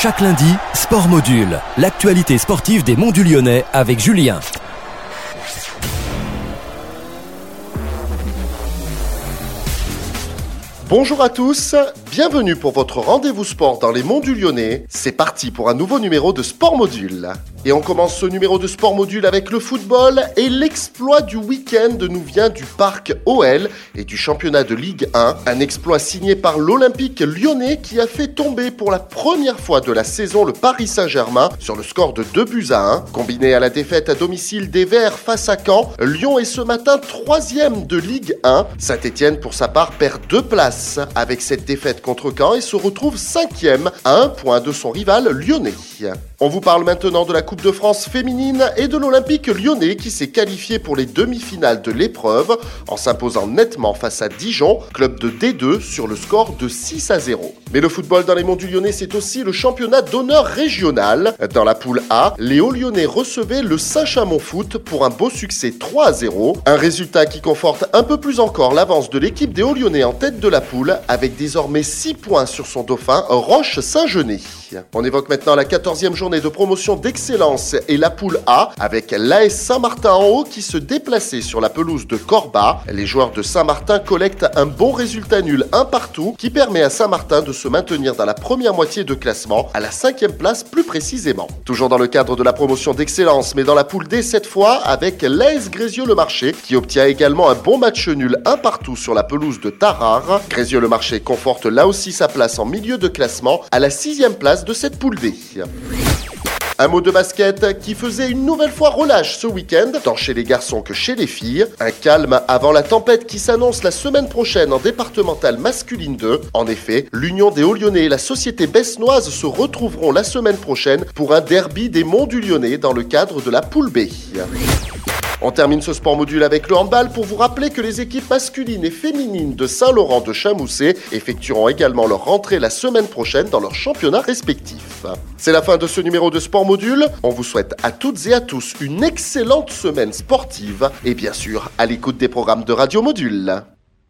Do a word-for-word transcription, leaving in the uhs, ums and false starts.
Chaque lundi, Sport Module, l'actualité sportive des Monts du Lyonnais avec Julien. Bonjour à tous, bienvenue pour votre rendez-vous sport dans les Monts du Lyonnais. C'est parti pour un nouveau numéro de Sport Module. Et on commence ce numéro de Sport Module avec le football et l'exploit du week-end nous vient du parc O L et du championnat de Ligue un. Un exploit signé par l'Olympique lyonnais qui a fait tomber pour la première fois de la saison le Paris Saint-Germain sur le score de deux buts à un. Combiné à la défaite à domicile des Verts face à Caen, Lyon est ce matin troisième de Ligue un. Saint-Etienne pour sa part perd deux places avec cette défaite contre Caen et se retrouve cinquième à un point de son rival lyonnais. On vous parle maintenant de la Coupe de France féminine et de l'Olympique lyonnais qui s'est qualifié pour les demi-finales de l'épreuve en s'imposant nettement face à Dijon, club de D deux sur le score de six à zéro. Mais le football dans les Monts du Lyonnais, c'est aussi le championnat d'honneur régional. Dans la poule A, les Hauts-Lyonnais recevaient le Saint-Chamond Foot pour un beau succès trois à zéro. Un résultat qui conforte un peu plus encore l'avance de l'équipe des Hauts-Lyonnais en tête de la poule avec désormais six points sur son dauphin Roche-Saint-Genet. On évoque maintenant la quatorzième journée de promotion d'excellence et la poule A avec l'A S Saint-Martin-en-Haut qui se déplaçait sur la pelouse de Corba. Les joueurs de Saint-Martin collectent un bon résultat nul un partout qui permet à Saint-Martin de se maintenir dans la première moitié de classement, à la cinquième place plus précisément. Toujours dans le cadre de la promotion d'excellence, mais dans la poule D cette fois avec l'A S Grézieux-le-Marché qui obtient également un bon match nul un partout sur la pelouse de Tarare. Grézieux-le-Marché conforte là aussi sa place en milieu de classement à la sixième place de cette poule D. Un mot de basket qui faisait une nouvelle fois relâche ce week-end, tant chez les garçons que chez les filles. Un calme avant la tempête qui s'annonce la semaine prochaine en départementale masculine deux. En effet, l'Union des Hauts-Lyonnais et la société besnoise se retrouveront la semaine prochaine pour un derby des Monts du Lyonnais dans le cadre de la poule B. On termine ce sport module avec le handball pour vous rappeler que les équipes masculines et féminines de Saint-Laurent de Chamousset effectueront également leur rentrée la semaine prochaine dans leurs championnats respectifs. C'est la fin de ce numéro de sport module. On vous souhaite à toutes et à tous une excellente semaine sportive et bien sûr à l'écoute des programmes de Radio Module.